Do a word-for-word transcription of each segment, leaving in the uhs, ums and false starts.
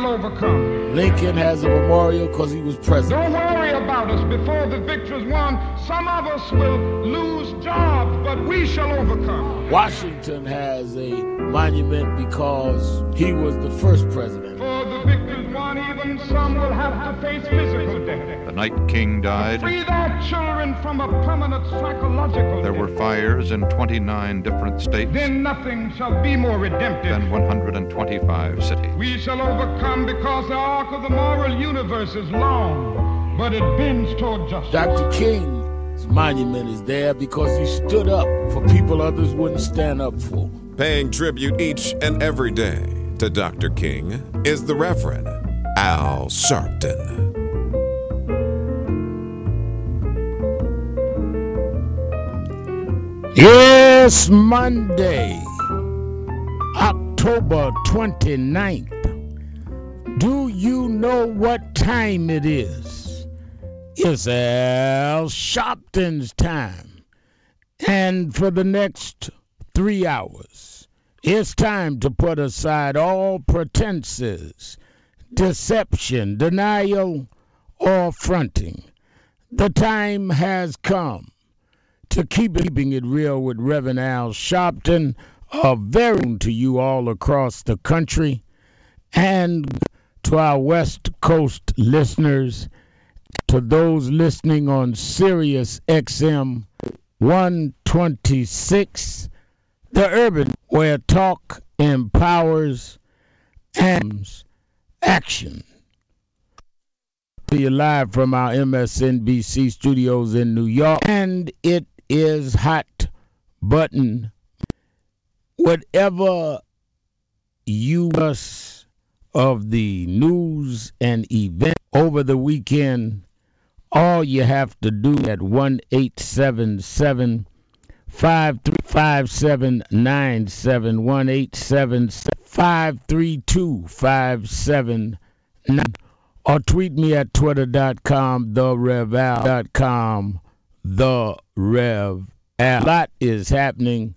overcome. Lincoln has a memorial because he was president. Don't worry about us. Before the victory is won, some of us will lose jobs, but we shall overcome. Washington has a monument because he was the first president. For the victory is won, even some will have to face physical death. The night King died, Free their children from a permanent psychological there death. were fires in twenty-nine different states Then nothing shall be more redemptive. and one hundred twenty-five cities. We shall overcome because the arc of the moral universe is long, but it bends toward justice. Doctor King's monument is there because he stood up for people others wouldn't stand up for. Paying tribute each and every day to Doctor King is the Reverend Al Sharpton. It's Monday, October twenty-ninth. Do you know what time it is? It's Al Sharpton's time. And for the next three hours, it's time to put aside all pretenses, deception, denial, or fronting. The time has come to keep keeping it real with Reverend Al Sharpton, a very to you all across the country, and to our West Coast listeners, to those listening on Sirius X M one twenty-six, the urban where talk empowers and action. You're live from our M S N B C studios in New York, and it is hot button. Whatever you us of the news and event over the weekend, all you have to do at one eight seven seven, five three five seven nine seven, one eight seven seven, five three two, five seven nine, or tweet me at twitter dot com, the rev al dot com, the rev al. A lot is happening.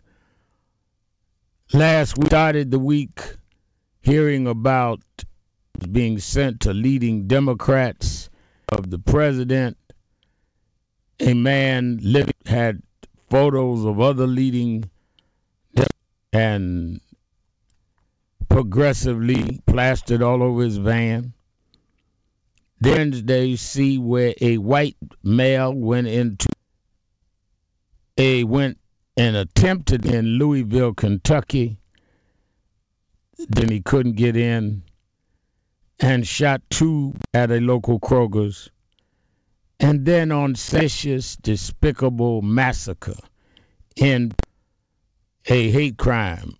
Last we started the week hearing about being sent to leading Democrats of the president. A man living had photos of other leading and progressively plastered all over his van. Wednesday, see where a white male went into a went and attempted in Louisville, Kentucky. Then he couldn't get in and shot two at a local Kroger's. And then on vicious, despicable massacre in a hate crime,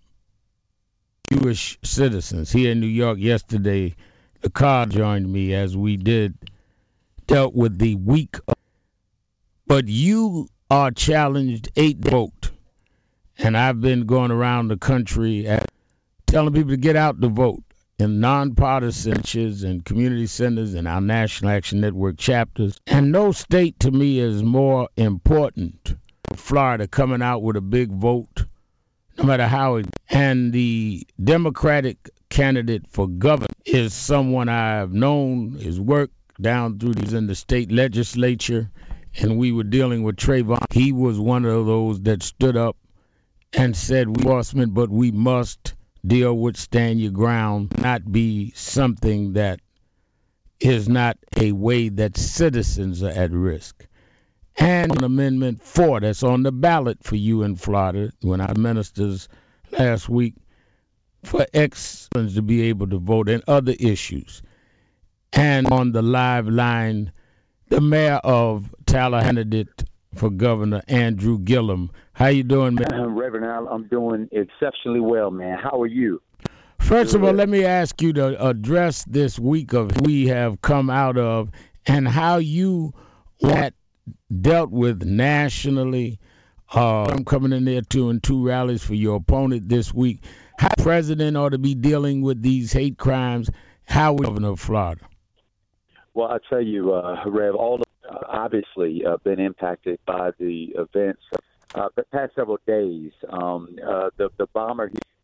Jewish citizens here in New York yesterday. The car joined me as we did dealt with the week. But you are challenged eight vote. And I've been going around the country at, telling people to get out to vote in nonpartisan churches and community centers and our National Action Network chapters. And no state to me is more important. Florida coming out with a big vote, no matter how it. And the Democratic candidate for governor is someone I've known, his work down through these in the state legislature, and we were dealing with Trayvon. He was one of those that stood up and said, we enforcement, but we must deal with stand your ground, not be something that is not a way that citizens are at risk. And on Amendment four, that's on the ballot for you in Florida, when our ministers last week, for ex-citizens to be able to vote, and other issues. And on the live line, the mayor of Tallahassee for Governor, Andrew Gillum. How you doing, man? Uh, Reverend Al, I'm doing exceptionally well, man. How are you? First of all, let me ask you to address this week of we have come out of and how you that dealt with nationally. Uh, I'm coming in there too in two rallies for your opponent this week. How the president ought to be dealing with these hate crimes. How we governor of Florida? Well, I tell you, uh, Rev, all uh, obviously uh, been impacted by the events uh, the past several days. Um, uh, the the bomber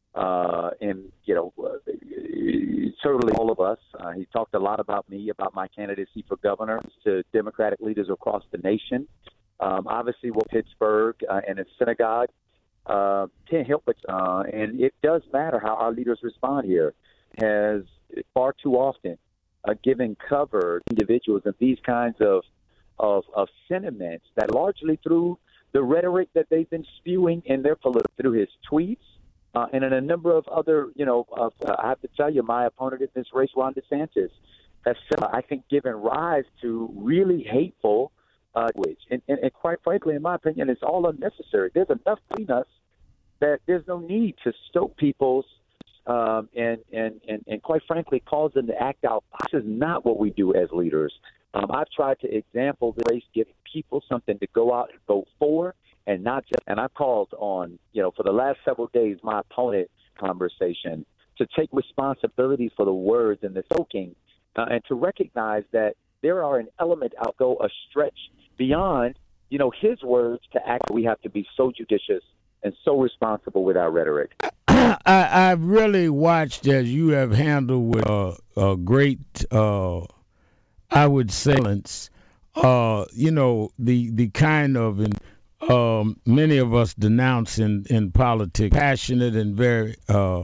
uh, and, you know, uh, certainly all of us. Uh, he talked a lot about me, about my candidacy for governor to Democratic leaders across the nation. Um, obviously, well, Pittsburgh uh, and its synagogue uh, can't help it. Uh, and it does matter how our leaders respond here. Has far too often uh, given cover to individuals of these kinds of, of, of sentiments that largely through the rhetoric that they've been spewing in their political, through his tweets, uh, and in a number of other, you know, uh, I have to tell you, my opponent in this race, Ron DeSantis, has, uh, I think, given rise to really hateful uh, language. And, and, and quite frankly, in my opinion, it's all unnecessary. There's enough between us that there's no need to stoke people's um, and, and, and, and quite frankly, cause them to act out. This is not what we do as leaders. Um, I've tried to example the race, giving people something to go out and vote for, and not just. And I've called on, you know, for the last several days, my opponent conversation to take responsibility for the words and the soaking, uh, and to recognize that there are an element out go a stretch beyond, you know, his words to act. We have to be so judicious and so responsible with our rhetoric. I, I've really watched as you have handled with uh, a great. Uh, I would say, uh, you know, the, the kind of, um, many of us denounce in, in politics, passionate and very uh,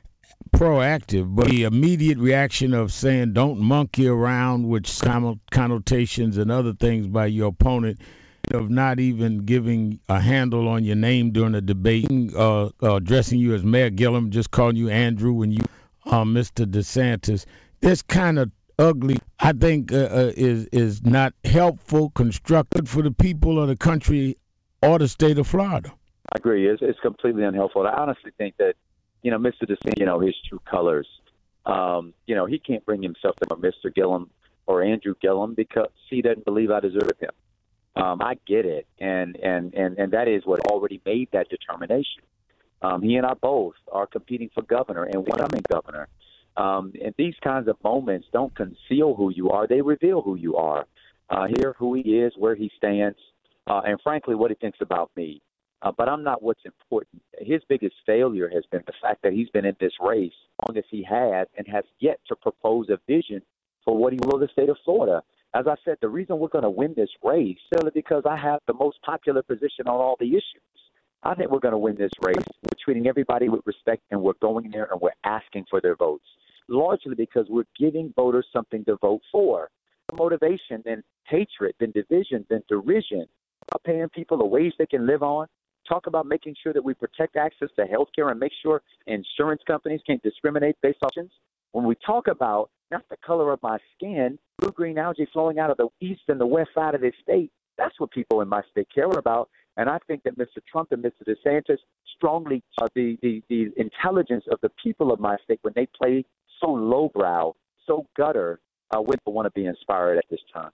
proactive, but the immediate reaction of saying don't monkey around with connotations and other things by your opponent, of not even giving a handle on your name during a debate, uh, uh, addressing you as Mayor Gillum, just calling you Andrew when you are Mister DeSantis. This kind of ugly, I think, uh, uh, is is not helpful, constructive for the people of the country or the state of Florida. I agree. It's, it's completely unhelpful. I honestly think that, you know, Mister DeSantis, you know, his true colors, um, you know, he can't bring himself to Mister Gillum or Andrew Gillum because he doesn't believe I deserve him. Um, I get it, and, and, and, and that is what already made that determination. Um, he and I both are competing for governor and becoming governor. Um, and these kinds of moments don't conceal who you are. They reveal who you are. Uh, hear who he is, where he stands, uh, and frankly, what he thinks about me. Uh, but I'm not what's important. His biggest failure has been the fact that he's been in this race as long as he has and has yet to propose a vision for what he will the state of Florida. As I said, the reason we're going to win this race is simply because I have the most popular position on all the issues. I think we're going to win this race. We're treating everybody with respect, and we're going there and we're asking for their votes, largely because we're giving voters something to vote for. Motivation, then hatred, then division, then derision, about paying people a wage they can live on. Talk about making sure that we protect access to health care and make sure insurance companies can't discriminate based on options. When we talk about not the color of my skin, blue-green algae flowing out of the east and the west side of this state, that's what people in my state care about. And I think that Mister Trump and Mister DeSantis strongly uh, the, the, the intelligence of the people of my state when they play so lowbrow, so gutter, uh, we want to be inspired at this time.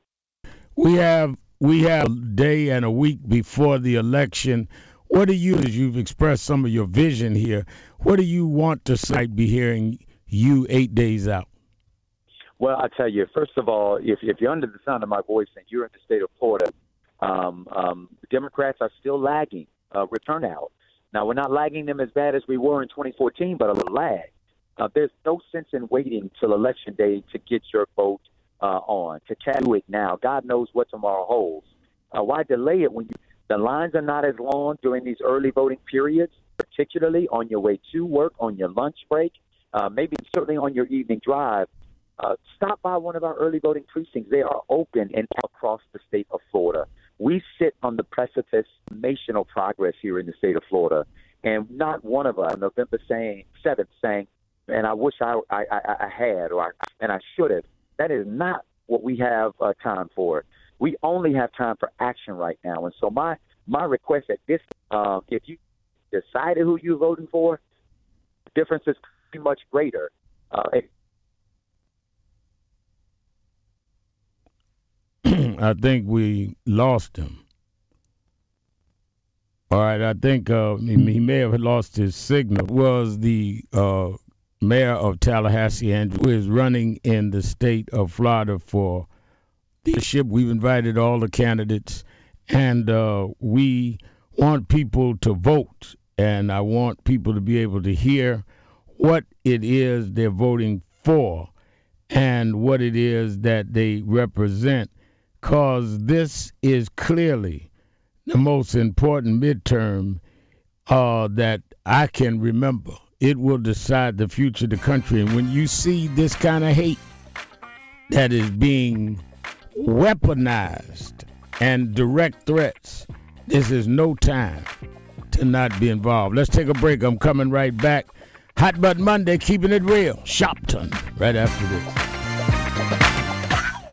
We have we have a day and a week before the election. What do you, as you've expressed some of your vision here, what do you want to say, be hearing you eight days out? Well, I tell you, first of all, if, if you're under the sound of my voice and you're in the state of Florida, um, um, Democrats are still lagging uh, with turnout. Now, we're not lagging them as bad as we were in twenty fourteen, but a little lag. Uh, there's no sense in waiting till election day to get your vote uh, on, to do it now. God knows what tomorrow holds. Uh, why delay it when you, the lines are not as long during these early voting periods, particularly on your way to work, on your lunch break, uh, maybe certainly on your evening drive. Uh, stop by one of our early voting precincts. They are open and across the state of Florida. We sit on the precipice of national progress here in the state of Florida, and not one of us on November seventh saying, and I wish I, I, I, I had, or I, and I should have. That is not what we have uh, time for. We only have time for action right now. And so my, my request at this, uh, if you decided who you're voting for, the difference is pretty much greater. Uh, it, I think we lost him. All right, I think uh, he, he may have lost his signal. Was the uh, mayor of Tallahassee, Andrew, who is running in the state of Florida for leadership. We've invited all the candidates, and uh, we want people to vote and I want people to be able to hear what it is they're voting for and what it is that they represent, because this is clearly the most important midterm uh, that I can remember. It will decide the future of the country. And when you see this kind of hate that is being weaponized and direct threats, this is no time to not be involved. Let's take a break. I'm coming right back. Hot Button Monday, keeping it real. Shopton, right after this.